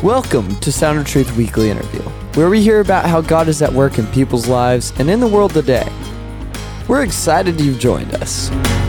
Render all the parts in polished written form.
Welcome to Sound of Truth Weekly Interview, where we hear about how God is at work in people's lives and in the world today. We're excited you've joined us.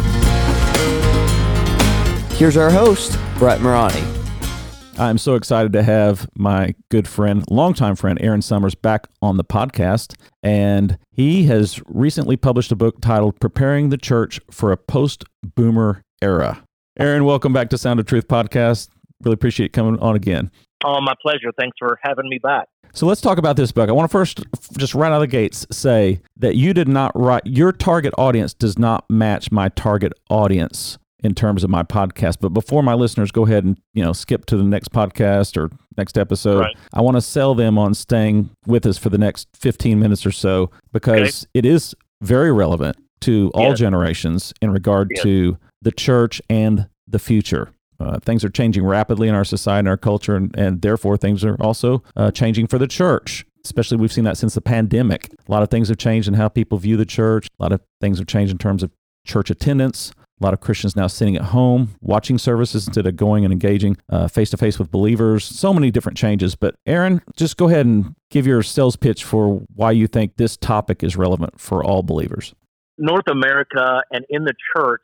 Here's our host, Brett Morani. I'm so excited to have my good friend, longtime friend, Aaron Summers, back on the podcast. And he has recently published a book titled Preparing the Church for a Post-Boomer Era. Aaron, welcome back to Sound of Truth podcast. Really appreciate you coming on again. Oh, my pleasure. Thanks for having me back. So let's talk about this book. I want to first, just right out of the gates, say that you did not write, your target audience does not match my target audience in terms of my podcast. But before my listeners go ahead and, skip to the next podcast or next episode, right, I want to sell them on staying with us for the next 15 minutes or so, because it is very relevant to all generations in regard to the church and the future. Things are changing rapidly in our society and our culture, and therefore things are also changing for the church. Especially we've seen that since the pandemic. A lot of things have changed in how people view the church. A lot of things have changed in terms of church attendance. A lot of Christians now sitting at home, watching services instead of going and engaging face-to-face with believers. So many different changes. But Aaron, just go ahead and give your sales pitch for why you think this topic is relevant for all believers. North America and in the church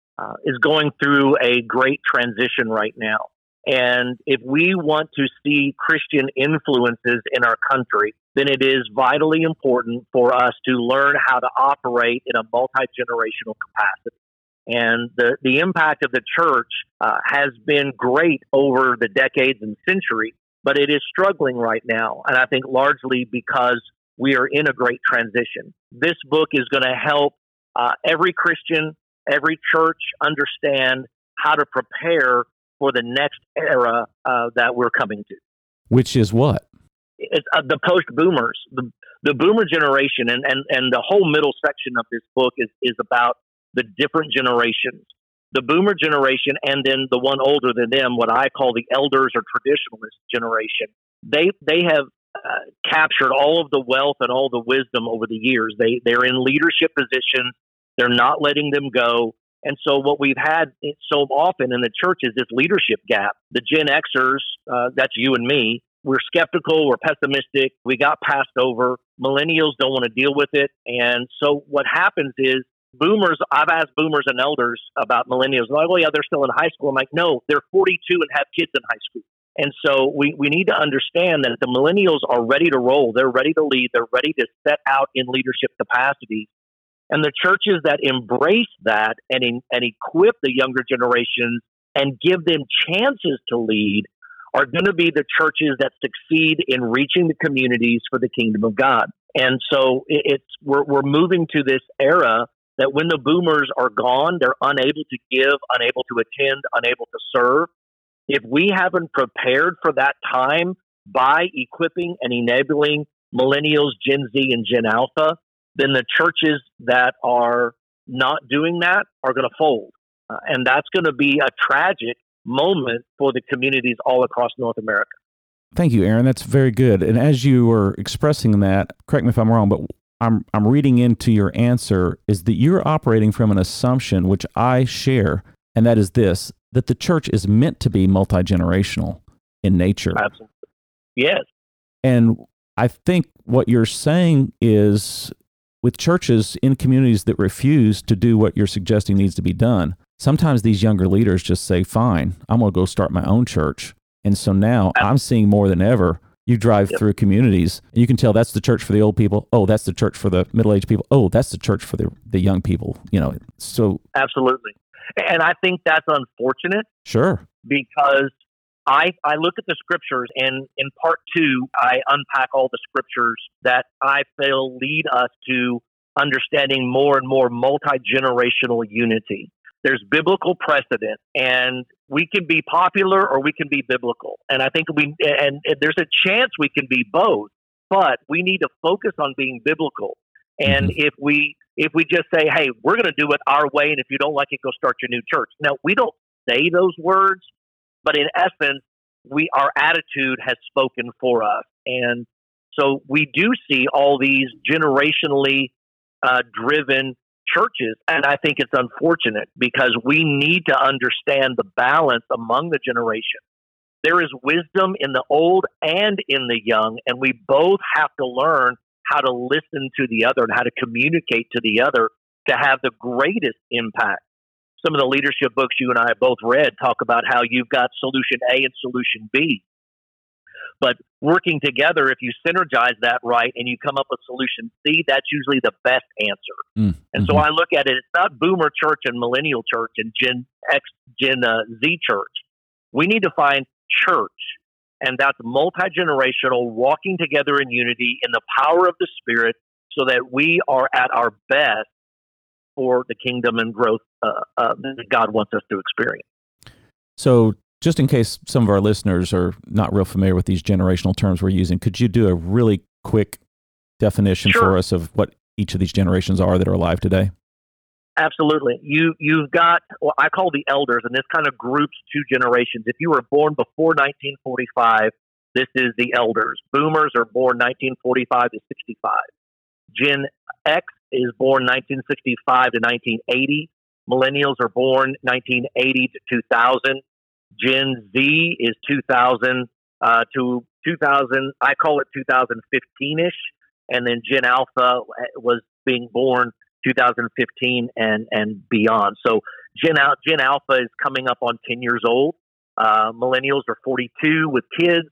is going through a great transition right now. And if we want to see Christian influences in our country, then it is vitally important for us to learn how to operate in a multi-generational capacity. And the impact of the church has been great over the decades and centuries, but it is struggling right now. And I think largely because we are in a great transition. This book is going to help every Christian, every church understand how to prepare for the next era that we're coming to. Which is what? It's the post-boomers, the boomer generation, and the whole middle section of this book is about the different generations. The boomer generation and then the one older than them, what I call the elders or traditionalist generation. They have captured all of the wealth and all the wisdom over the years. They're in leadership positions. They're not letting them go. And so what we've had so often in the church is this leadership gap. The Gen Xers, that's you and me, we're skeptical, we're pessimistic, we got passed over. Millennials don't want to deal with it. And so what happens is boomers, I've asked boomers and elders about millennials. They're like, oh yeah, they're still in high school. I'm like, no, they're 42 and have kids in high school. And so we need to understand that the millennials are ready to roll. They're ready to lead. They're ready to set out in leadership capacity. And the churches that embrace that and equip the younger generations and give them chances to lead are going to be the churches that succeed in reaching the communities for the kingdom of God. And so we're moving to this era that when the boomers are gone, they're unable to give, unable to attend, unable to serve. If we haven't prepared for that time by equipping and enabling millennials, Gen Z, and Gen Alpha, then the churches that are not doing that are going to fold. And that's going to be a tragic moment for the communities all across North America. Thank you, Aaron. That's very good. And as you were expressing that, correct me if I'm wrong, but I'm reading into your answer is that you're operating from an assumption, which I share, and that is this, that the church is meant to be multi-generational in nature. Absolutely. Yes. And I think what you're saying is with churches in communities that refuse to do what you're suggesting needs to be done, sometimes these younger leaders just say, fine, I'm going to go start my own church. And so now I'm seeing more than ever, you drive through communities, and you can tell that's the church for the old people. Oh, that's the church for the middle-aged people. Oh, that's the church for the young people. So absolutely. And I think that's unfortunate. Sure. Because I look at the scriptures, and in part 2, I unpack all the scriptures that I feel lead us to understanding more and more multi-generational unity. There's biblical precedent, and we can be popular or we can be biblical. And I think and there's a chance we can be both, but we need to focus on being biblical. And if we just say, hey, we're going to do it our way, and if you don't like it, go start your new church. Now, we don't say those words, but in essence, our attitude has spoken for us. And so we do see all these generationally driven churches. And I think it's unfortunate because we need to understand the balance among the generations. There is wisdom in the old and in the young, and we both have to learn how to listen to the other and how to communicate to the other to have the greatest impact. Some of the leadership books you and I both read talk about how you've got solution A and solution B. But working together, if you synergize that right and you come up with solution C, that's usually the best answer. And so I look at it, it's not boomer church and millennial church and Gen Z church. We need to find church, and that's multi-generational, walking together in unity in the power of the Spirit so that we are at our best for the kingdom and growth that God wants us to experience. So just in case some of our listeners are not real familiar with these generational terms we're using, could you do a really quick definition for us of what each of these generations are that are alive today? Absolutely. You've got what I call the elders, and this kind of groups two generations. If you were born before 1945, this is the elders. Boomers are born 1945 to 65. Gen X is born 1965 to 1980. Millennials are born 1980 to 2000. Gen Z is 2000 to 2000. I call it 2015-ish. And then Gen Alpha was being born 2015 and beyond. So Gen Alpha is coming up on 10 years old. Millennials are 42 with kids.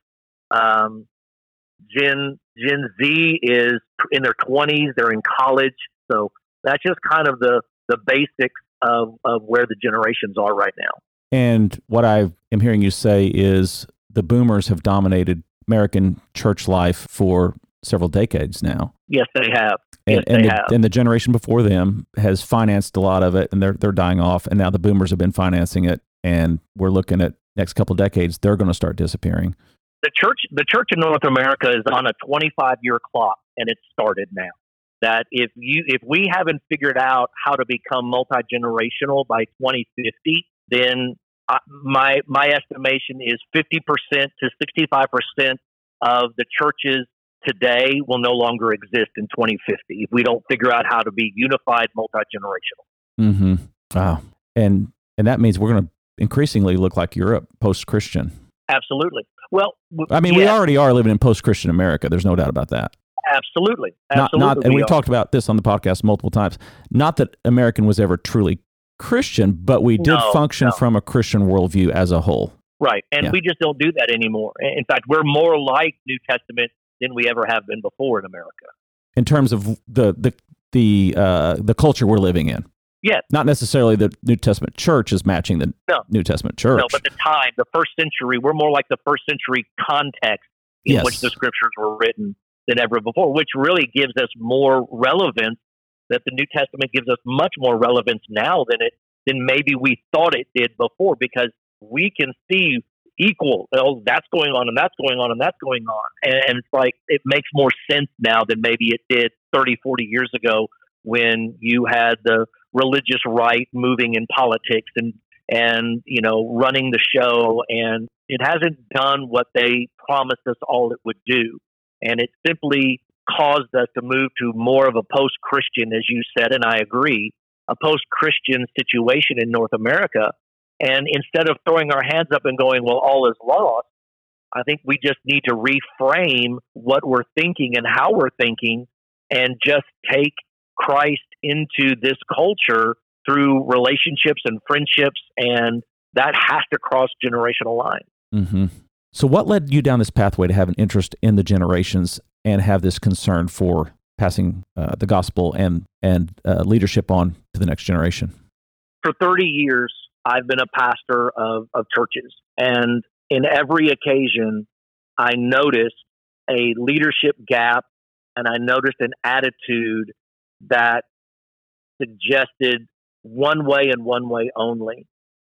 Gen Z is in their 20s. They're in college. So that's just kind of the basics of where the generations are right now. And what I am hearing you say is the boomers have dominated American church life for several decades now. Yes, they have. And the generation before them has financed a lot of it, and they're dying off. And now the boomers have been financing it, and we're looking at next couple of decades, they're going to start disappearing. The church in North America is on a 25-year clock, and it's started now. That if we haven't figured out how to become multi-generational by 2050, then my estimation is 50% to 65% of the churches today will no longer exist in 2050 if we don't figure out how to be unified, multi-generational. Mm-hmm. Wow. And that means we're going to increasingly look like Europe, post-Christian. Absolutely. Well, I mean, we already are living in post-Christian America. There's no doubt about that. Absolutely. And we've talked about this on the podcast multiple times. Not that American was ever truly Christian, but we did function from a Christian worldview as a whole. Right. And we just don't do that anymore. In fact, we're more like New Testament than we ever have been before in America. In terms of the culture we're living in. Yes. Not necessarily the New Testament church is matching the New Testament church. No, but the first century, we're more like the first century context in which the scriptures were written than ever before, which really gives us more relevance, that the New Testament gives us much more relevance now than maybe we thought it did before, because we can see equal, that's going on and that's going on and that's going on. And it's like, it makes more sense now than maybe it did 30, 40 years ago when you had the religious right moving in politics and running the show, and it hasn't done what they promised us all it would do. And it simply caused us to move to more of a post-Christian, as you said, and I agree, a post-Christian situation in North America. And instead of throwing our hands up and going, well, all is lost, I think we just need to reframe what we're thinking and how we're thinking, and just take Christ into this culture through relationships and friendships, and that has to cross generational lines. Mm-hmm. So what led you down this pathway to have an interest in the generations and have this concern for passing the gospel and leadership on to the next generation? For 30 years, I've been a pastor of churches, and in every occasion, I noticed a leadership gap, and I noticed an attitude that suggested one way and one way only.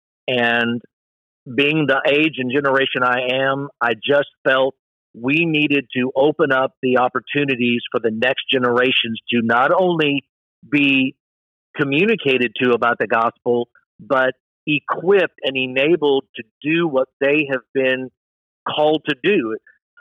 And being the age and generation I am, I just felt we needed to open up the opportunities for the next generations to not only be communicated to about the gospel, but equipped and enabled to do what they have been called to do.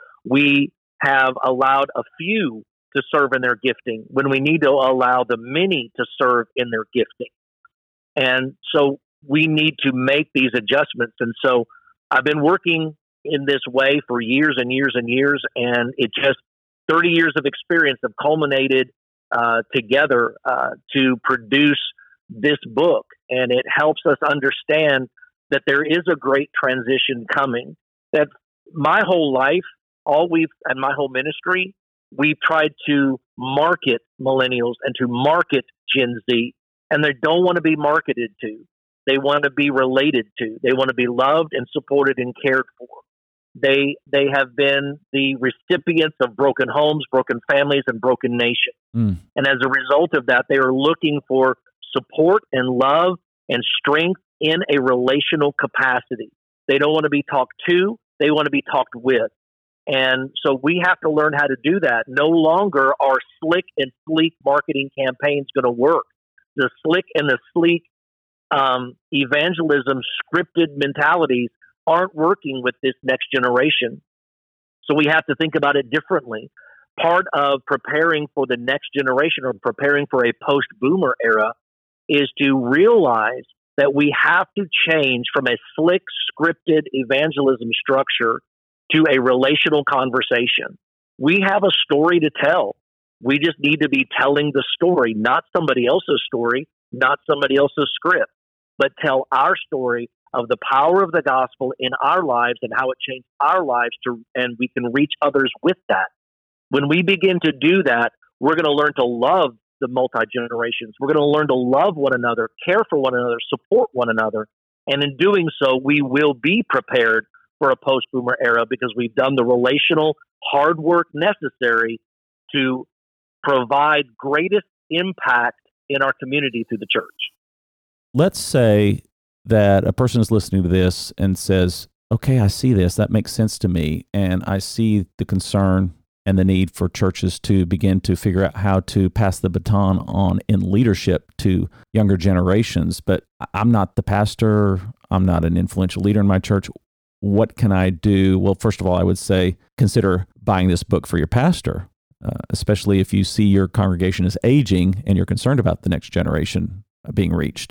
We have allowed a few to serve in their gifting when we need to allow the many to serve in their gifting. And so we need to make these adjustments. And so I've been working in this way for years and years and years, and it just 30 years of experience have culminated together to produce this book, and it helps us understand that there is a great transition coming. That my whole life, and my whole ministry, we've tried to market millennials and to market Gen Z, and they don't want to be marketed to. They want to be related to. They want to be loved and supported and cared for. They have been the recipients of broken homes, broken families, and broken nations. And as a result of that, they are looking for support and love and strength in a relational capacity. They don't want to be talked to. They want to be talked with. And so we have to learn how to do that. No longer are slick and sleek marketing campaigns going to work. The slick and the sleek evangelism scripted mentalities aren't working with this next generation. So we have to think about it differently. Part of preparing for the next generation or preparing for a post-boomer era is to realize that we have to change from a slick, scripted evangelism structure to a relational conversation. We have a story to tell. We just need to be telling the story, not somebody else's story, not somebody else's script, but tell our story of the power of the gospel in our lives and how it changed our lives, and we can reach others with that. When we begin to do that, we're going to learn to love the multi-generations. We're going to learn to love one another, care for one another, support one another. And in doing so, we will be prepared for a post-boomer era because we've done the relational hard work necessary to provide greatest impact in our community through the church. Let's say that a person is listening to this and says, okay, I see this. That makes sense to me. And I see the concern and the need for churches to begin to figure out how to pass the baton on in leadership to younger generations. But I'm not the pastor. I'm not an influential leader in my church. What can I do? Well, first of all, I would say consider buying this book for your pastor, especially if you see your congregation is aging and you're concerned about the next generation being reached.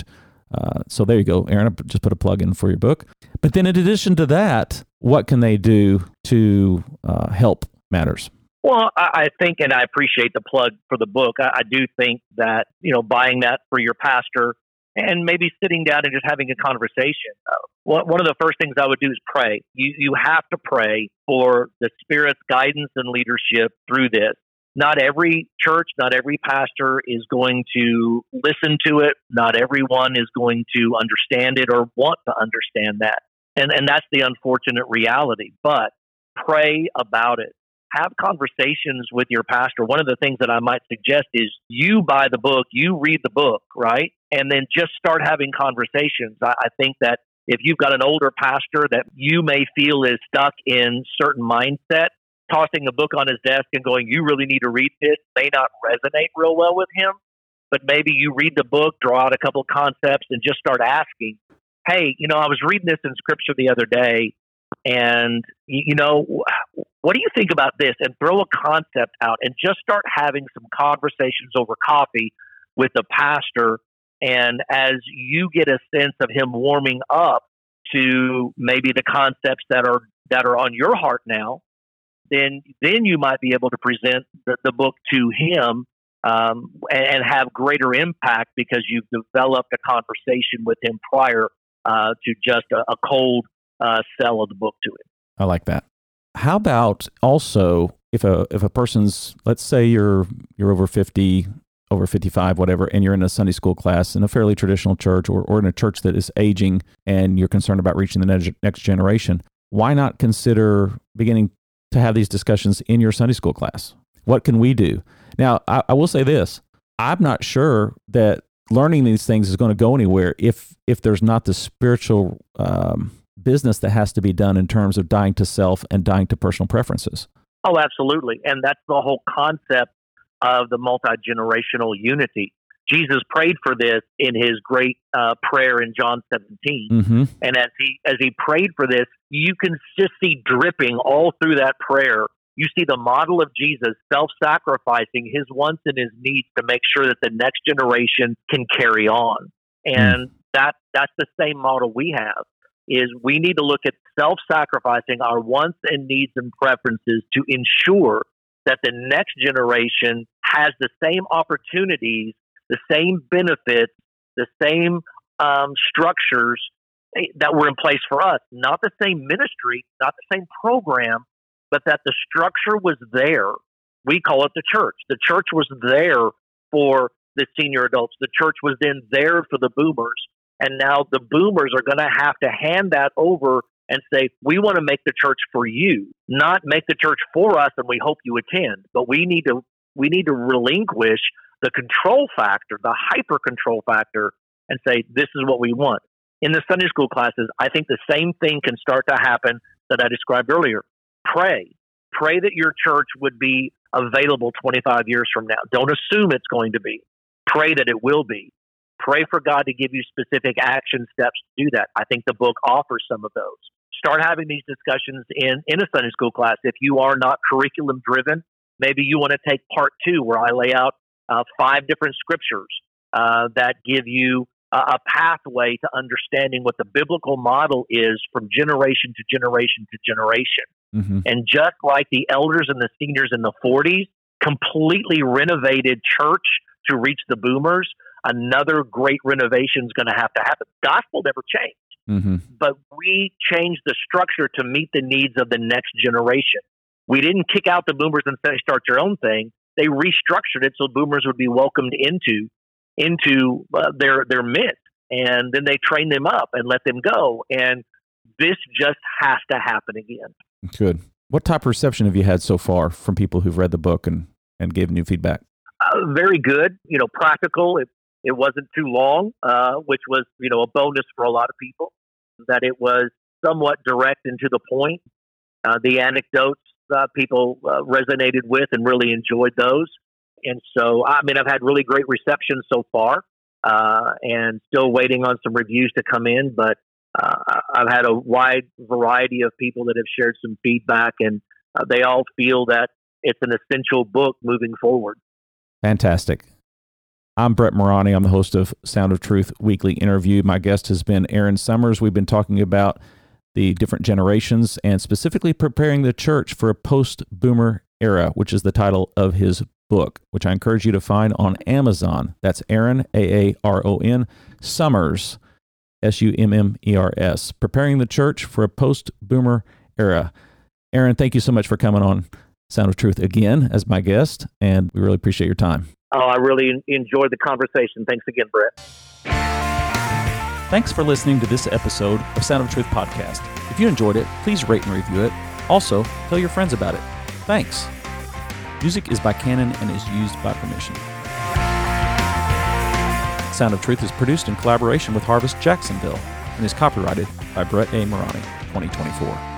So there you go, Aaron. I just put a plug in for your book. But then in addition to that, what can they do to help matters? Well, I think, and I appreciate the plug for the book. I do think that, buying that for your pastor and maybe sitting down and just having a conversation. One of the first things I would do is pray. You have to pray for the Spirit's guidance and leadership through this. Not every church, not every pastor is going to listen to it. Not everyone is going to understand it or want to understand that. And that's the unfortunate reality. But pray about it. Have conversations with your pastor. One of the things that I might suggest is you buy the book, you read the book, right? And then just start having conversations. I think that if you've got an older pastor that you may feel is stuck in certain mindset, tossing a book on his desk and going, you really need to read this, may not resonate real well with him. But maybe you read the book, draw out a couple of concepts, and just start asking, hey, I was reading this in Scripture the other day, and, what do you think about this? And throw a concept out and just start having some conversations over coffee with the pastor. And as you get a sense of him warming up to maybe the concepts that are on your heart now, then you might be able to present the book to him and have greater impact because you've developed a conversation with him prior to just a cold sell of the book to him. I like that. How about also if a person's, let's say you're over 50, over 55, whatever, and you're in a Sunday school class in a fairly traditional church or in a church that is aging and you're concerned about reaching the next generation, why not consider beginning to have these discussions in your Sunday school class? What can we do? Now, I will say this. I'm not sure that learning these things is going to go anywhere if there's not the spiritual business that has to be done in terms of dying to self and dying to personal preferences. Oh, absolutely. And that's the whole concept of the multi-generational unity. Jesus prayed for this in his great prayer in John 17. Mm-hmm. And as he prayed for this, you can just see dripping all through that prayer. You see the model of Jesus self-sacrificing his wants and his needs to make sure that the next generation can carry on. And that's the same model we have. is we need to look at self-sacrificing our wants and needs and preferences to ensure that the next generation has the same opportunities, the same benefits, the same structures that were in place for us. Not the same ministry, not the same program, but that the structure was there. We call it the church. The church was there for the senior adults. The church was then there for the boomers. And now the boomers are going to have to hand that over and say, we want to make the church for you, not make the church for us and we hope you attend. But we need to relinquish the control factor, the hyper control factor, and say, this is what we want. In the Sunday school classes, I think the same thing can start to happen that I described earlier. Pray that your church would be available 25 years from now. Don't assume it's going to be. Pray that it will be. Pray for God to give you specific action steps to do that. I think the book offers some of those. Start having these discussions in a Sunday school class. If you are not curriculum driven, maybe you want to take part 2 where I lay out 5 different scriptures that give you a pathway to understanding what the biblical model is from generation to generation to generation. Mm-hmm. And just like the elders and the seniors in the 40s completely renovated church to reach the boomers, another great renovation is going to happen. The gospel never changed, mm-hmm. but we changed the structure to meet the needs of the next generation. We didn't kick out the boomers and say, start your own thing. They restructured it so boomers would be welcomed into their midst, and then they train them up and let them go. And this just has to happen again. Good. What type of reception have you had so far from people who've read the book and given you feedback? Very good. Practical. It wasn't too long, which was, a bonus for a lot of people, that it was somewhat direct and to the point. The anecdotes people resonated with and really enjoyed those. And so, I've had really great reception so far, and still waiting on some reviews to come in, but I've had a wide variety of people that have shared some feedback, and they all feel that it's an essential book moving forward. Fantastic. I'm Brett Morani. I'm the host of Sound of Truth Weekly Interview. My guest has been Aaron Summers. We've been talking about the different generations and specifically preparing the church for a post-boomer era, which is the title of his book, which I encourage you to find on Amazon. That's Aaron, Aaron, Summers, Summers, Preparing the Church for a Post-Boomer Era. Aaron, thank you so much for coming on Sound of Truth again as my guest, and we really appreciate your time. Oh, I really enjoyed the conversation. Thanks again, Brett. Thanks for listening to this episode of Sound of Truth Podcast. If you enjoyed it, please rate and review it. Also, tell your friends about it. Thanks. Music is by Canon and is used by permission. Sound of Truth is produced in collaboration with Harvest Jacksonville and is copyrighted by Brett A. Morani, 2024.